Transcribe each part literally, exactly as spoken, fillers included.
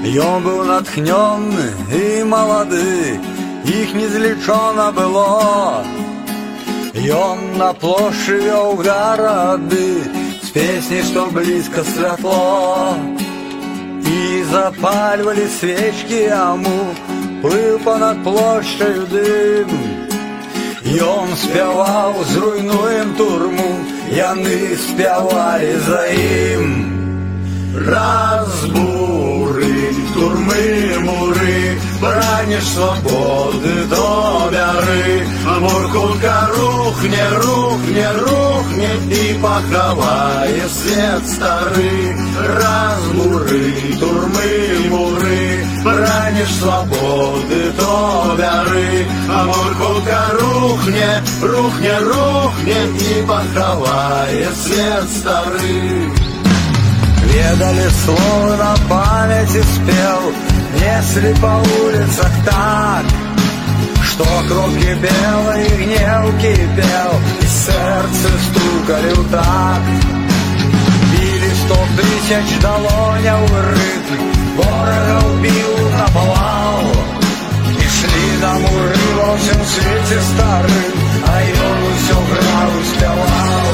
Ён быў натхнённы і малады, іх не злічона было. Ён на плошчы вёў гарады з песняй, што блізка святло. І запальвалі свечкі яму, плыў панад плошчаю дым. Ён спяваў «Зруйнуем турму», яны спявалі за ім. Разбуры, турмы, муры, браніш свабоды до вяры. Муркулка рухне, рухне, рухне і пахавае свет стары. Разбуры, турмы, муры, браніш свабоды до вяры. Муркулка рухне, рухне, рухне і пахавае свет стары. Ведали словы на памяти спел, несли по улицах так, что кровь кипела и гнев кипел, и сердце стукали в такт. Били сто тысяч долоняў рытм, ворога убил, наповал, и шли домой во всем свете старым, а ён усё граў и спявал.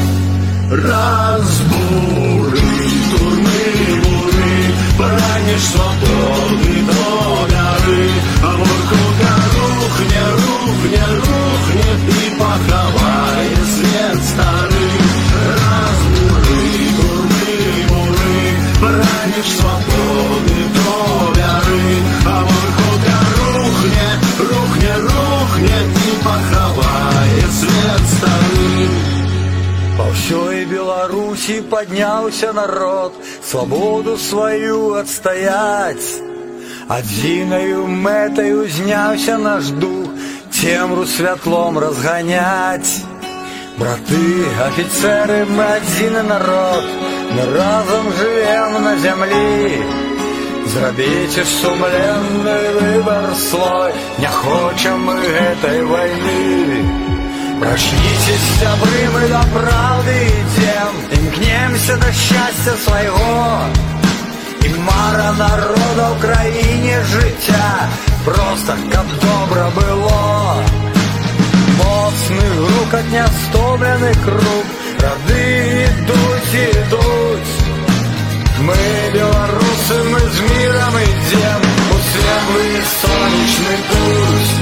Разбуры, турмы, муры, браніш свободы до вяры. А муркулка рухне, рухне, рухне і пахавае свет стары. Разбуры, турмы, муры, браніш свободы до вяры. А муркулка рухне, рухне, рухне і пахавае свет стары. По всей Беларуси поднялся народ, свободу свою отстоять. Адзінаю мэтаю зняўся наш дух, цемру святлом разгонять. Браты, офицеры, мы адзіны народ, мы разом живем на землі. Зрабіце сумленны выбор свой, не хочам мы этой войны. Прочнитесь, сябры, мы до правды идем, імкнемся до счастья своего. И мара народа в краине життя, просто каб добра было. Моцны грукат нястомлены круг, рады ідуць, ідуць. Мы белорусы, мы з миром идем у светлый солнечный путь.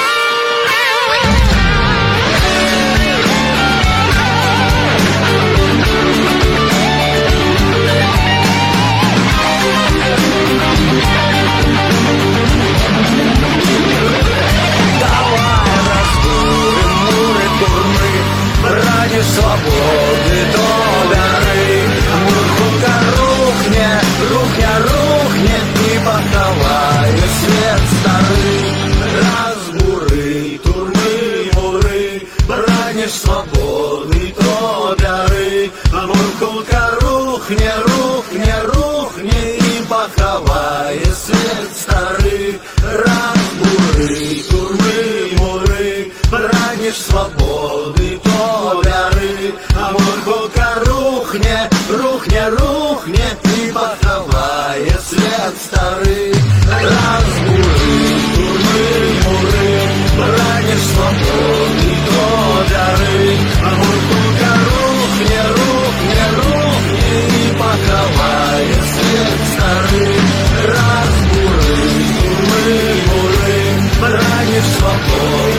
Давай разбурим муры, турмы, браніш свободы до вяры. Муркулка рухне, рухне, рухне і пахавае свет стары. Разбуры, турмы, муры, браніш свободы до вяры. А муркулка рухне, рухне, рухне і пахавае свет стары. Разбуры, турмы, муры, браніш свободы до вяры. А муркулка рухне, рухне, рухне і пахавае свет стары. Разбуры, турмы, муры, браніш свободы до вяры. А муркулка рухне, рухне, рухне і пахавае свет стары. Разбуры, турмы, муры, браніш свободы